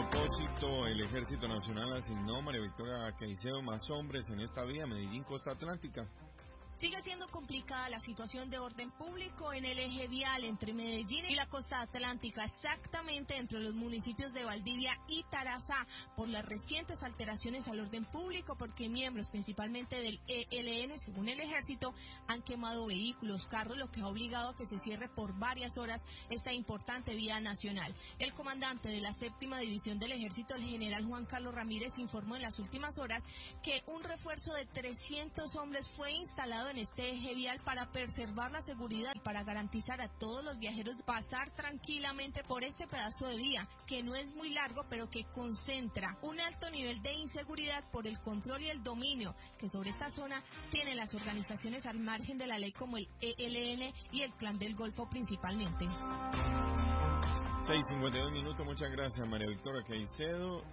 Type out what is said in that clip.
propósito, el Ejército Nacional asignó, María Victoria Caicedo, más hombres en esta vía Medellín-Costa Atlántica. Sigue siendo complicada la situación de orden público en el eje vial entre Medellín y la costa atlántica, exactamente entre los municipios de Valdivia y Tarazá, por las recientes alteraciones al orden público, porque miembros principalmente del ELN, según el ejército, han quemado vehículos, carros, lo que ha obligado a que se cierre por varias horas esta importante vía nacional. El comandante de la 7ª División del Ejército, el general Juan Carlos Ramírez, informó en las últimas horas que un refuerzo de 300 hombres fue instalado en este eje vial para preservar la seguridad y para garantizar a todos los viajeros pasar tranquilamente por este pedazo de vía, que no es muy largo, pero que concentra un alto nivel de inseguridad por el control y el dominio que sobre esta zona tienen las organizaciones al margen de la ley como el ELN y el Clan del Golfo principalmente. 6:52 minutos, muchas gracias María Victoria Caicedo.